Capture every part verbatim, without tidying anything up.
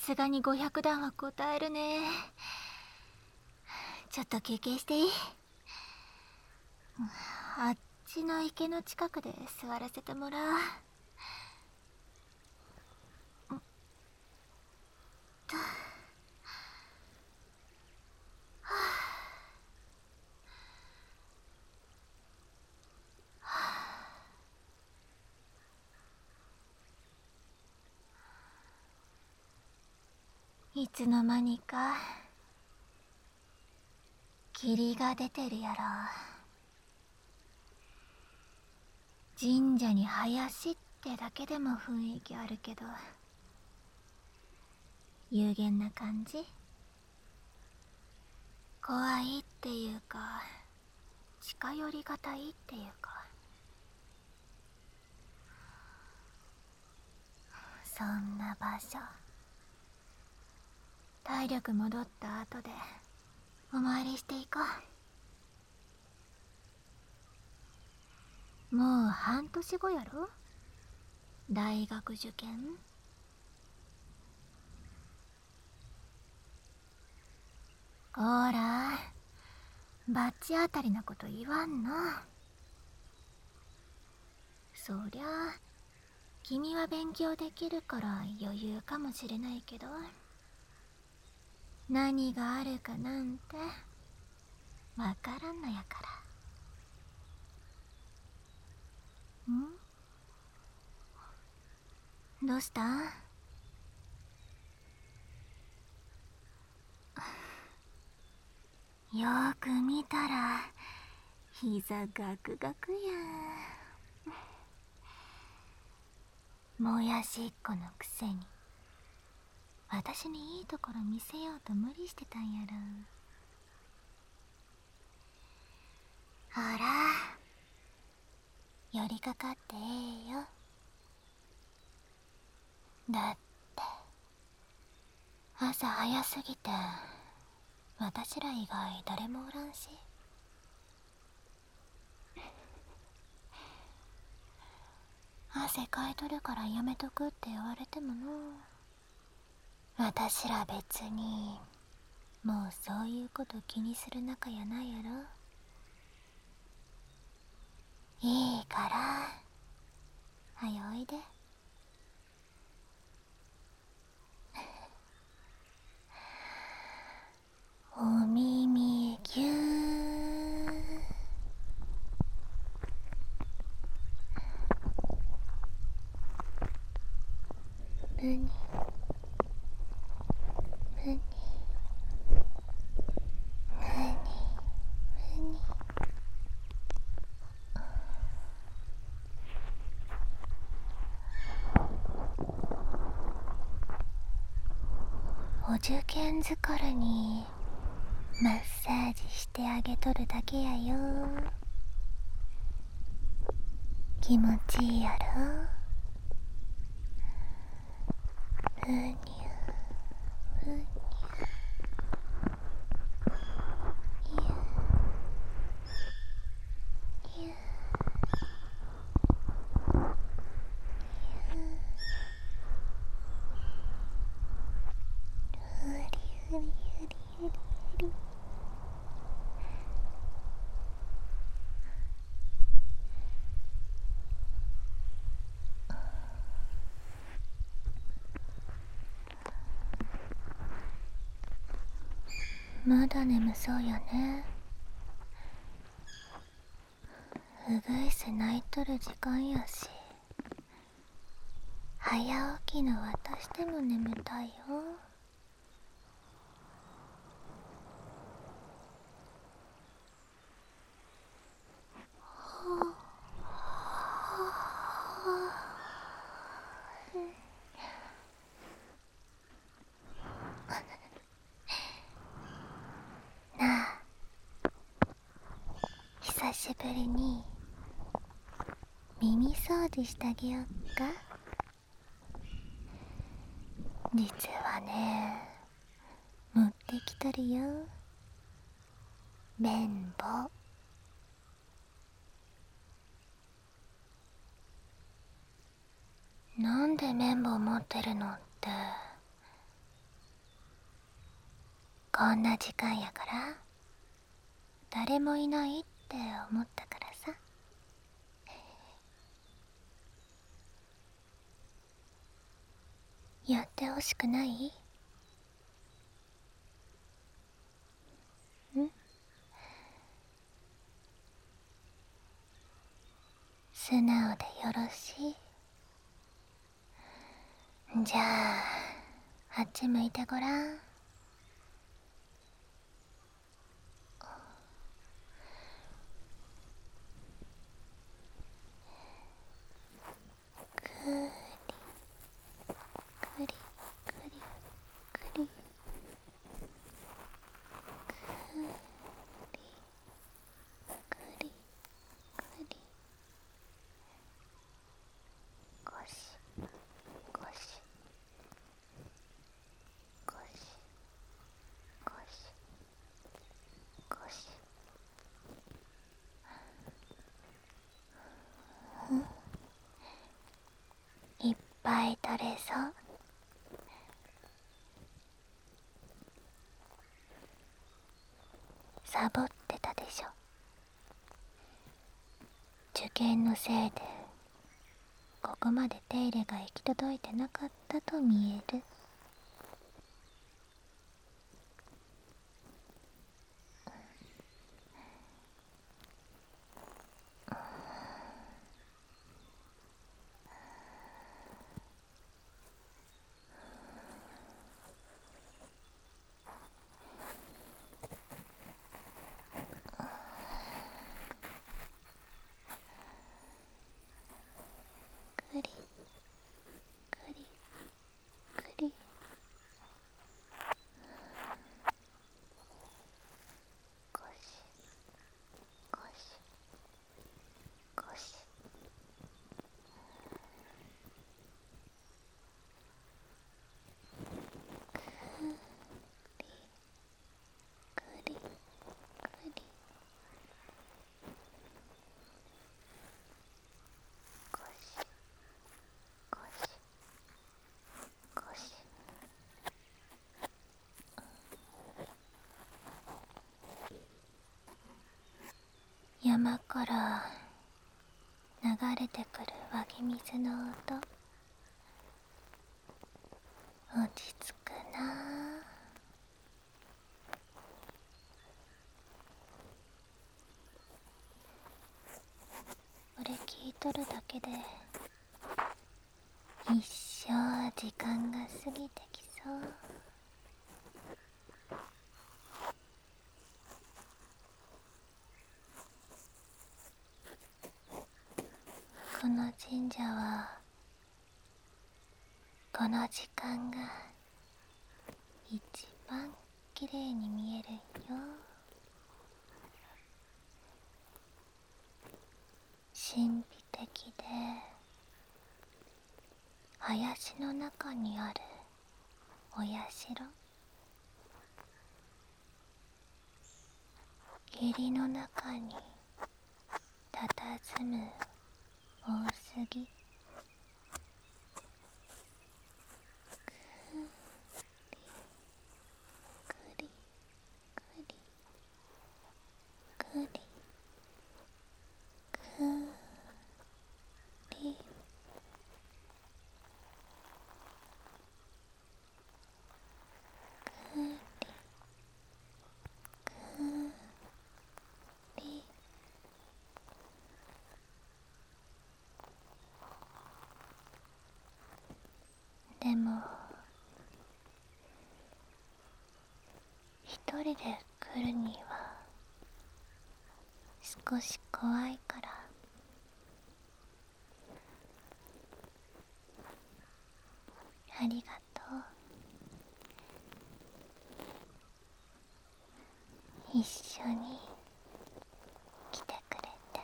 すがにごひゃくだんは答えるね。ちょっと休憩していい？あっちの池の近くで座らせてもらう。いつの間にか霧が出てるやろ。神社に林ってだけでも雰囲気あるけど、幽玄な感じ。怖いっていうか、近寄りがたいっていうか、そんな場所。体力戻った後でお参りしていこう。もう半年後やろ、大学受験。ほら、バッチ当たりなこと言わんの。そりゃあ君は勉強できるから余裕かもしれないけど、何があるかなんてわからんのやから。ん？どうした？よーく見たら膝ガクガクや。もやしっこのくせに私にいいところ見せようと無理してたんやろ。ほら、寄りかかってええよ。だって朝早すぎて私ら以外誰もおらんし。汗かいとるからやめとくって言われてもな。私ら別にもうそういうこと気にする仲やないやろ。いいからはよおいで。お耳ぎゅー。うにうにうにうに。お受験疲れにマッサージしてあげとるだけやよ。気持ちいいやろ。ふにゅふにゅゆゆふりふりふりふりふり。まだ眠そうやね。うぐいす泣いとる時間やし、早起きの私でも眠たいよ。なあ、久しぶりに耳掃除してあげよっか。実はね、持ってきとるよ、綿棒。なんで綿棒持ってるのってこんな時間やから誰もいないって思ったからさ。やってほしくない？ん？素直でよろしい。じゃああっち向いてごらん。くりくりくりくりくりくり、ゴシゴシゴシゴシゴシ。いっぱい取れそう。サボってたでしょ。受験のせいでここまで手入れが行き届いてなかったと見える。くりくりくり、ゴシゴシゴシ。くりくりくり、ゴシゴシゴシ。山から流れてくる湧き水の音、落ち着くなあ。これ聞いとるだけで一生時間が過ぎてきそう。この神社はこの時間が一番きれいに見えるんよ。神秘的で林の中にあるお社、霧の中に佇む大杉、くりくりくりくりくり、くりくり。でも一人で来るには少し怖いから、ありがとう。一緒に来てくれて。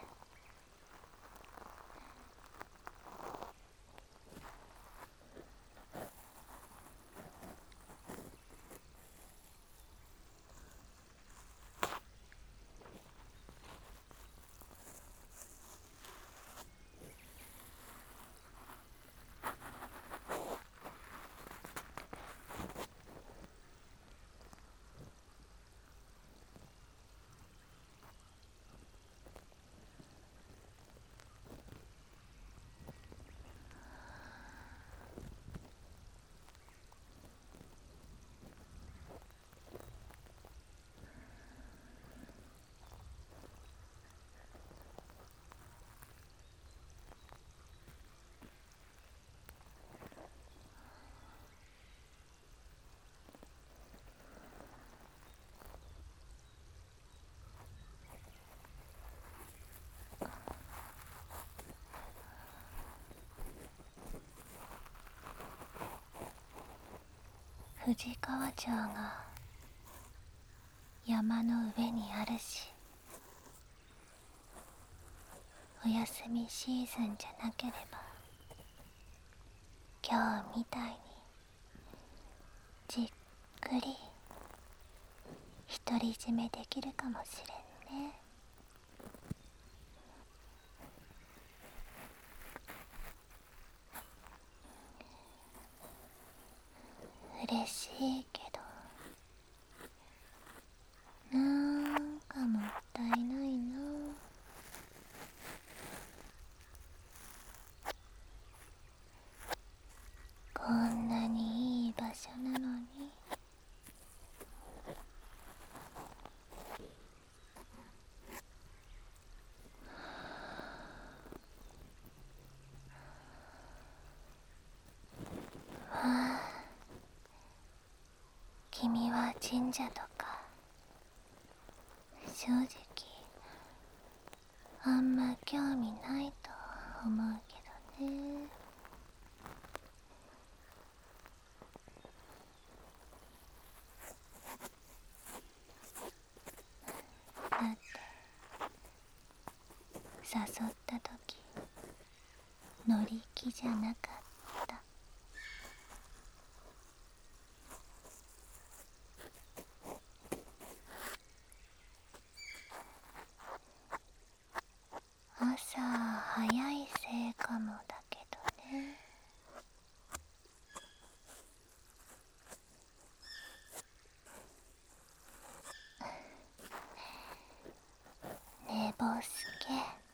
富士川町が山の上にあるし、お休みシーズンじゃなければ今日みたいにじっくり独り占めできるかもしれんね。嬉しいけど、なんかもったいないな。こんなにいい場所なのに。はあ、君は神社とか正直あんま興味ないと思うけどね。だって誘った時乗り気じゃなかった。朝早いせいかもだけどね。寝ぼすけ。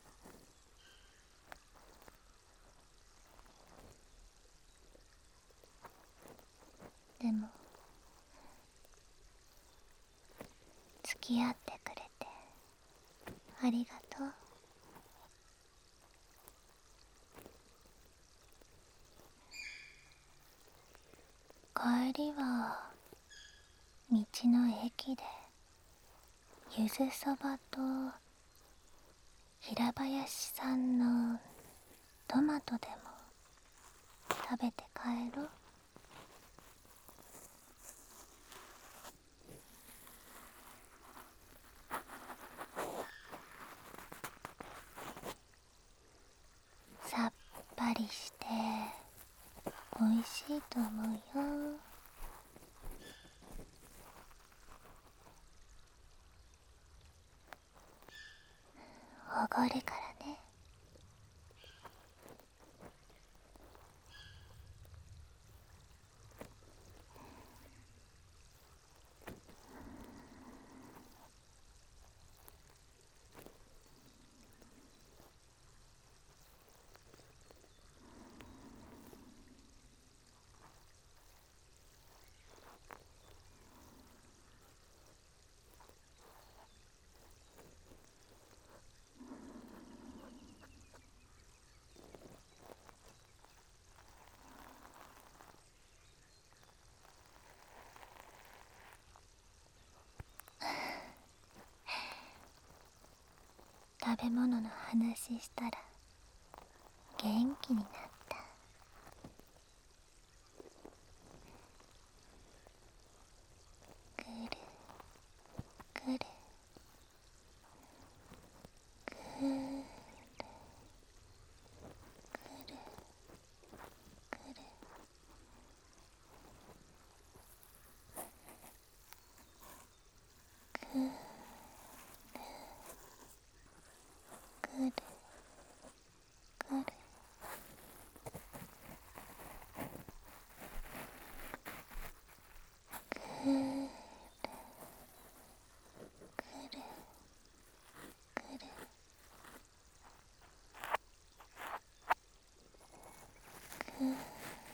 でも付き合ってくれてありがとう。帰りは道の駅でゆずそばと平林さんのトマトでも食べて帰ろう。さっぱりしておいしいと思うよ。おごるからね。食べ物の話したら元気になった。ぐるぐるぐるぐるぐる。ぐるぐるぐる。ぐるぐるぐる。ぐる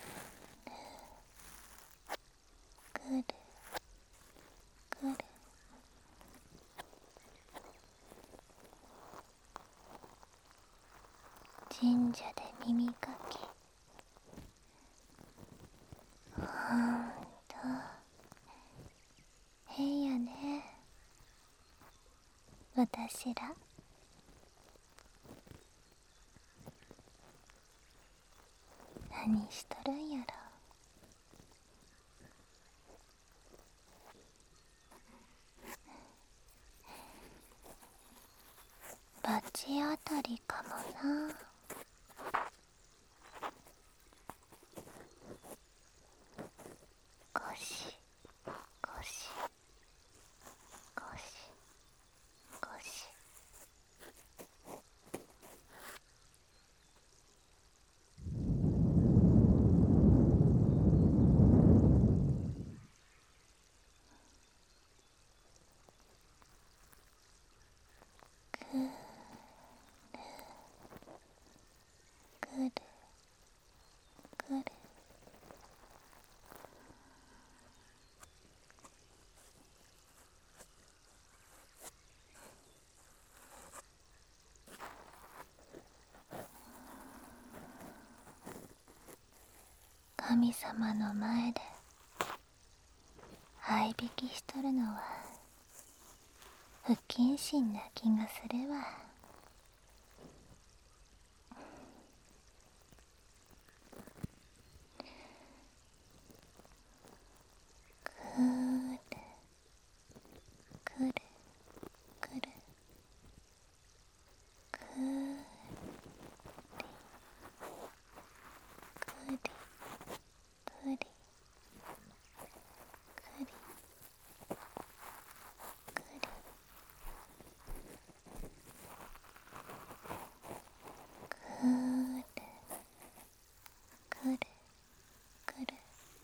ぐるぐる。神社で耳かき、ほんと変やね、私ら。何しとるんやろ。 口あたりかもな。ゴシゴシゴシゴシ。ぐるぐる。神様の前で相引きしとるのは不謹慎な気がするわ。ぐるぐるぐるぐりぐりぐりぐりぐりぐるぐるぐる。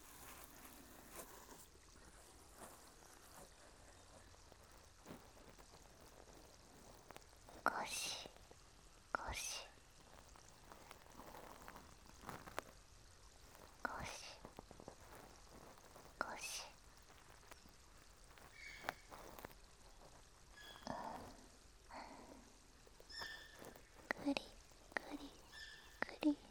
ゴシゴシゴシゴシ。ぐりぐりぐり。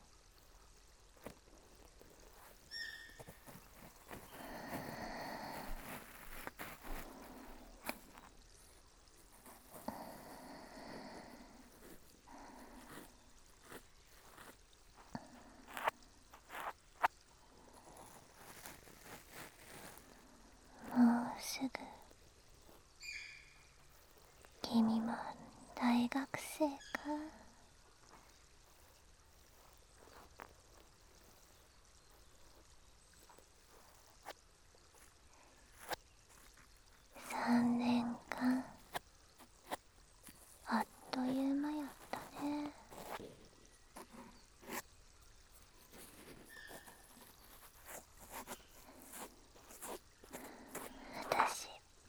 もうすぐ君も大学生か。三年間あっという間やったね。私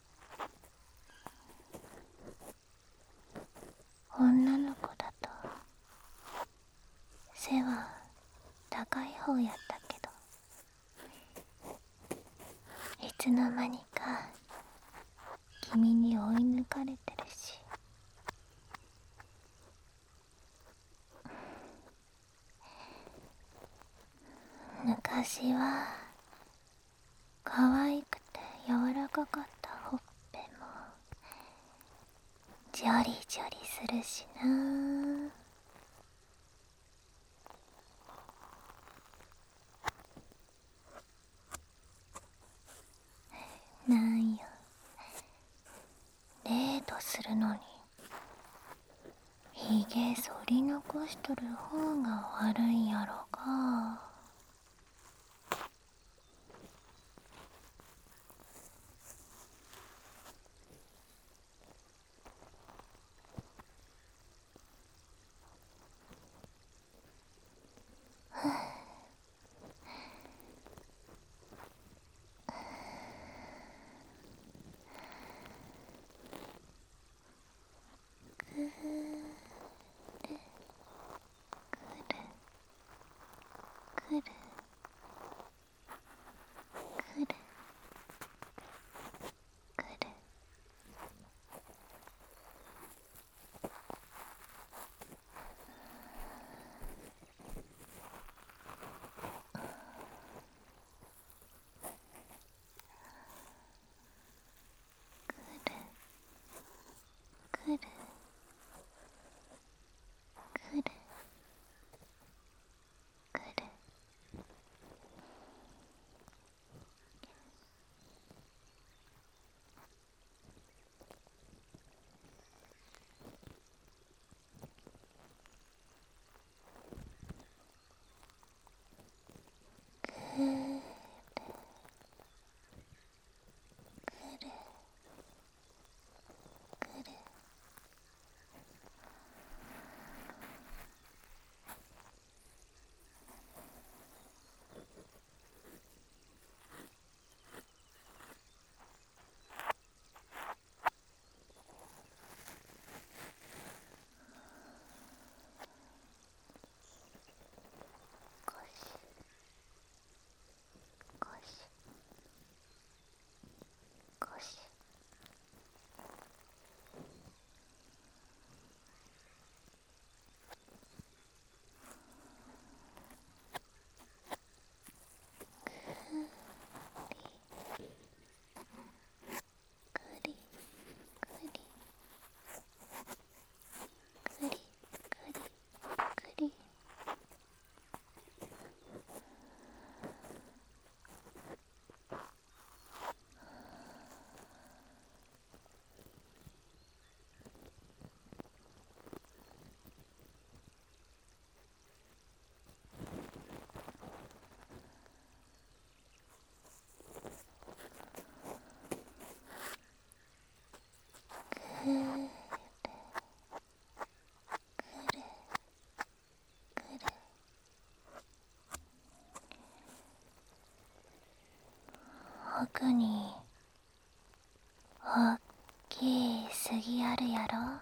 女の子だと背は高い方やったけど、いつの間にか君に追い抜かれてるし。昔は可愛くて柔らかかったほっぺもジョリジョリするしな。なんよ、デートするのにひげ剃り残しとる方が悪いやろか。ぐるぐるぐおっきい杉あるやろ。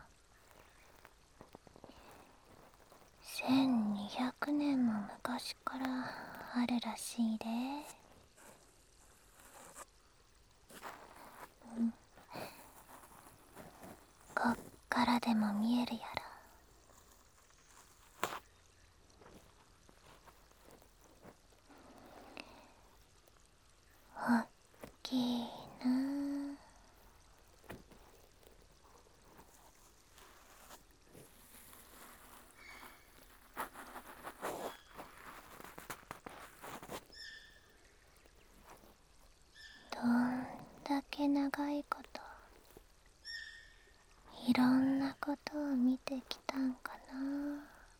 せんにひゃくねんも昔からあるらしいで。こっからでも見えるやろ。おっきいなあ。どんだけ長いこといろんなことを見てきたんかな。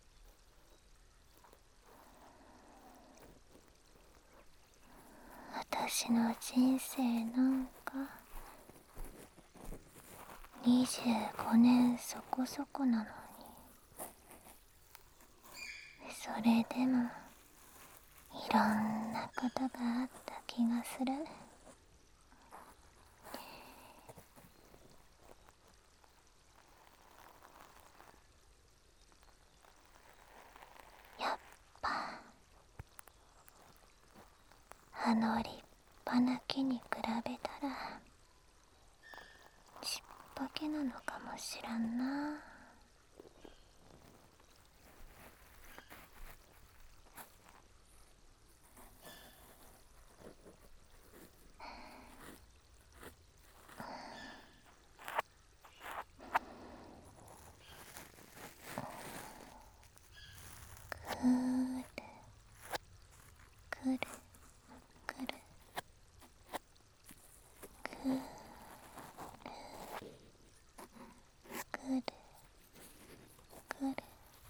私の人生なんかにじゅうごねんそこそこなのに、それでもいろんなことがあった気がする。やっぱあの立派な木に比べたらちっぽけなのかもしらんな。くるくるくるくるくるくる。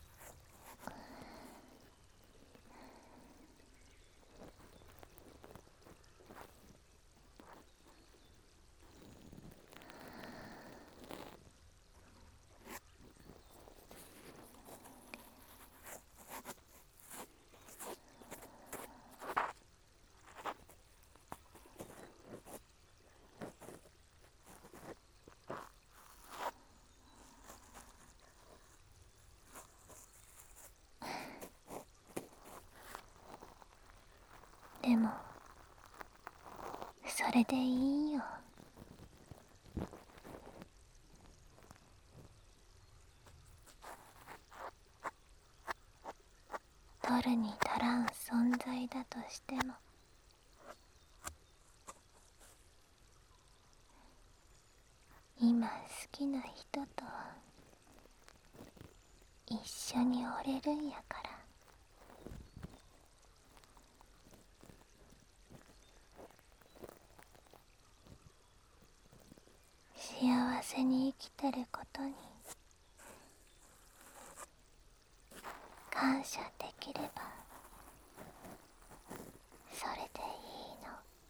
でもそれでいいよ。取るに足らん存在だとしても、今好きな人と一緒におれるんやから。幸せに生きてることに感謝できればそれでいいの。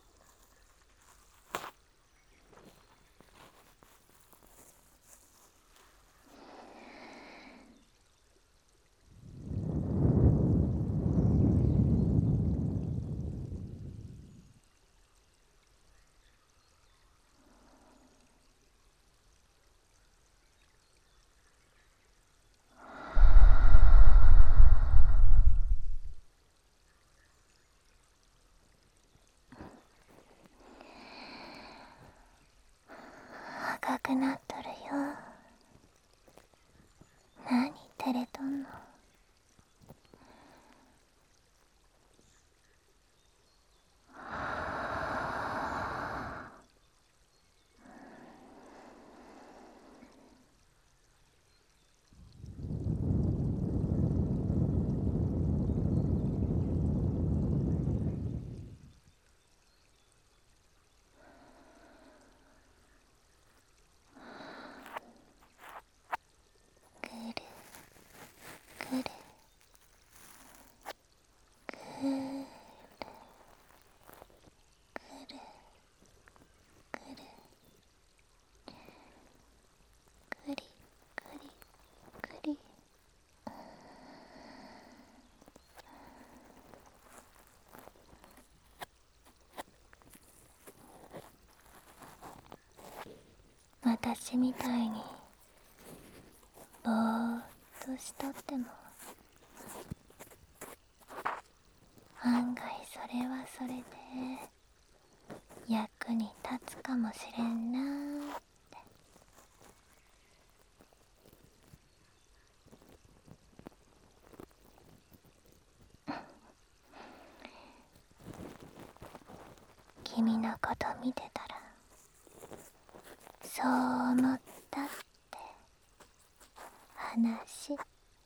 赤くなっとるよ。何照れとんの。 私みたいにぼーっとしとっても案外それはそれで役に立つかもしれんなーって。君のこと見てたらそう思ったって話。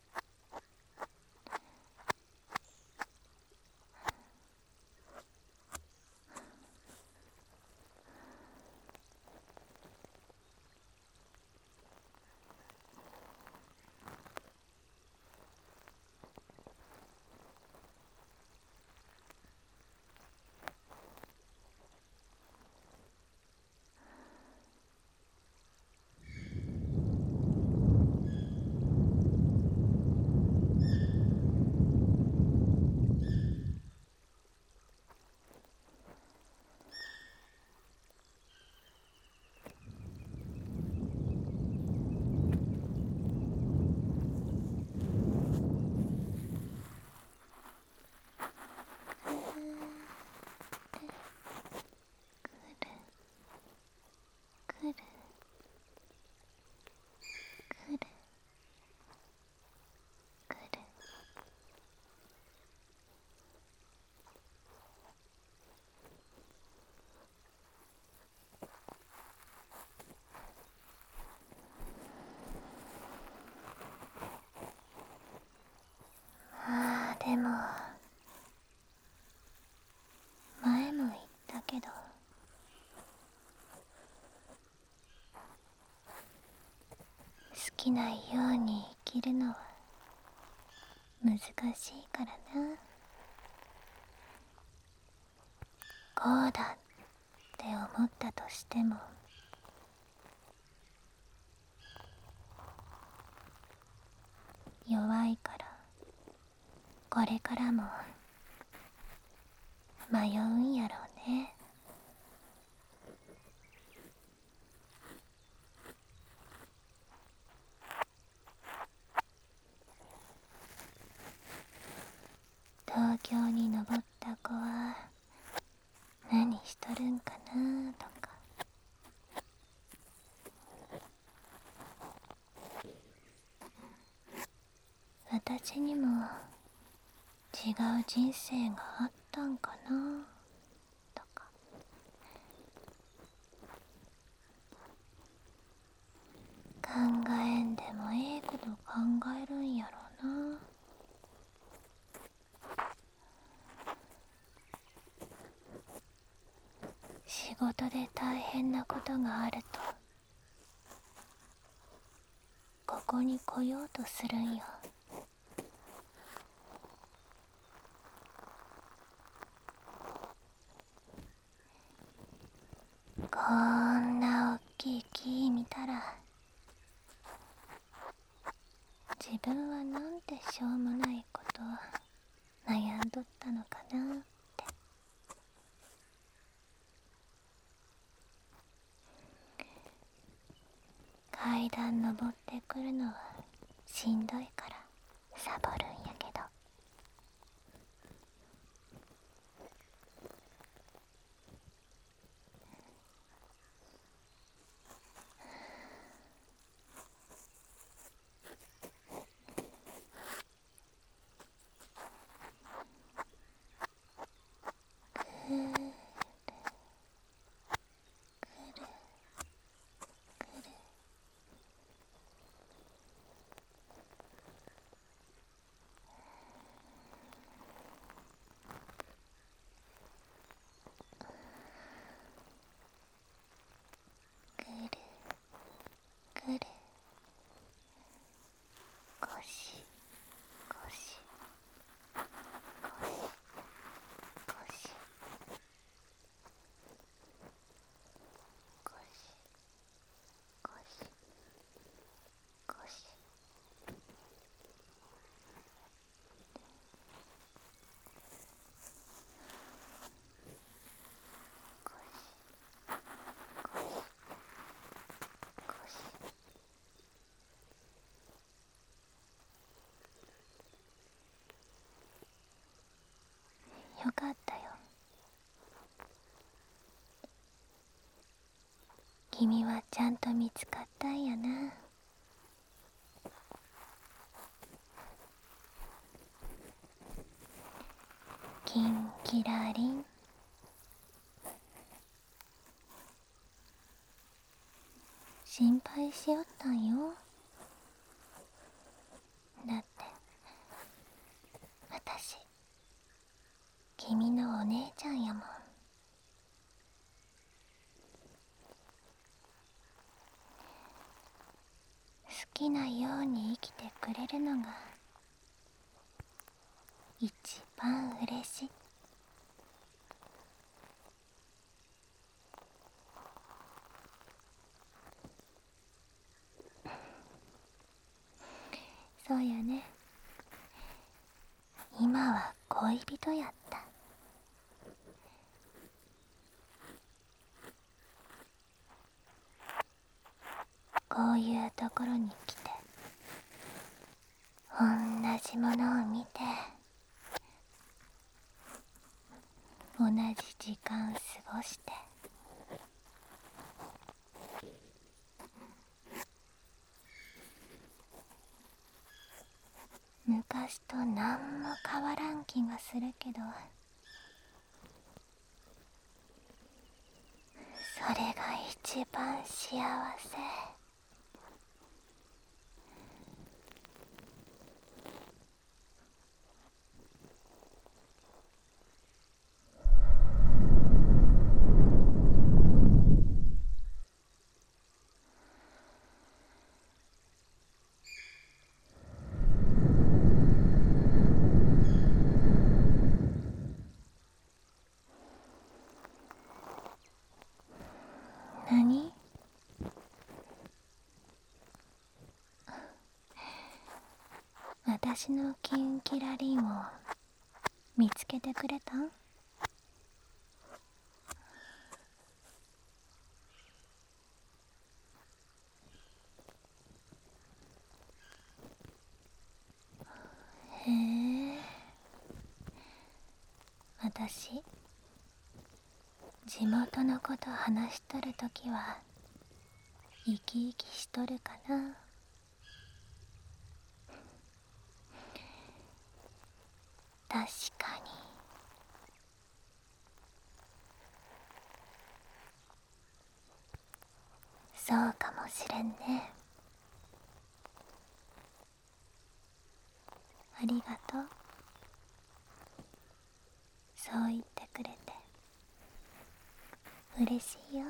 くるくるくる。ああでも前も言ったけど、好きなように生きるのは難しいからな。こうだって思ったとしても弱いから、これからも迷うんやろうね。東京に登った子は何しとるんかなとか、私にも違う人生があったんかなとか、考えんでもええこと考えるんやろな。仕事で大変なことがあるとここに来ようとするんよ。こんなおっきい木見たら自分はなんてしょうもないこと悩んどったのかなって。階段登ってくるのはしんどいからサボるんやけど、くるくるくる。 君はちゃんと見つかったんやな。キンキラリン。心配しよったんよ。だって私君のお姉ちゃんやもん。好きなように生きてくれるのが一番嬉しい。そうやね。今は恋人やった。こういうところに来て同じものを見て同じ時間過ごして、昔と何も変わらん気がするけど、それが一番幸せ。何？私のキンキラリンを見つけてくれたん？へえ。私地元のこと話しとるときは生き生きしとるかな。確かに。そうかもしれんね。ありがとう。そう言ってくれて嬉しいよ。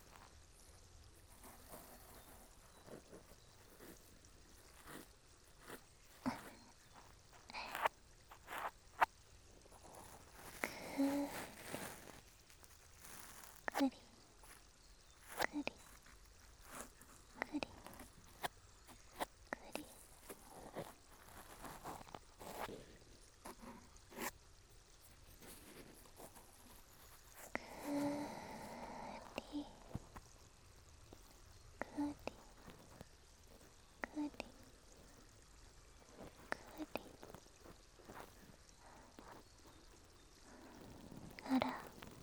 くりくりくりくりくり。あら、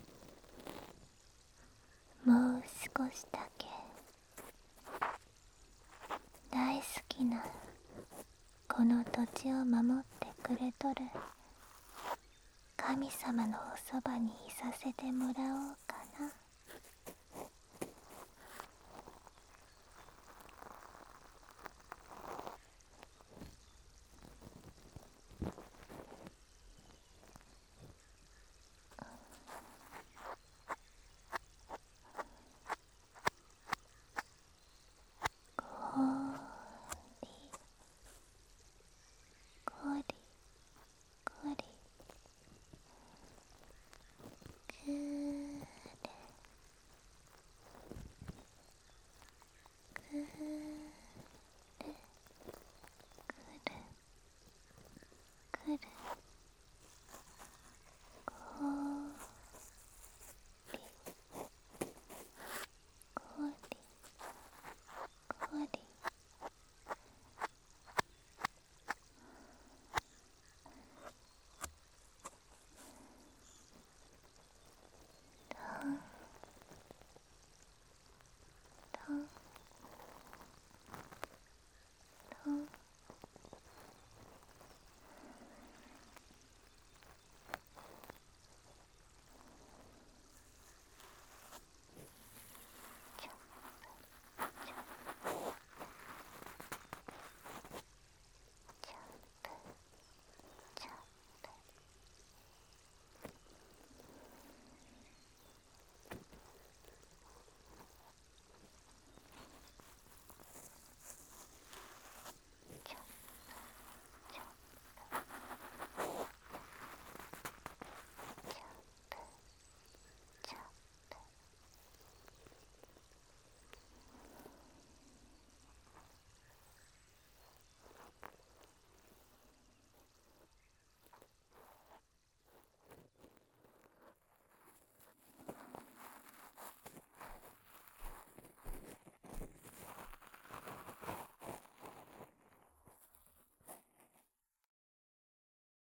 もう少しだけ大好きなこの土地を守ってくれとる神様のおそばにいさせてもらおうかな。こりこりこりくりふん。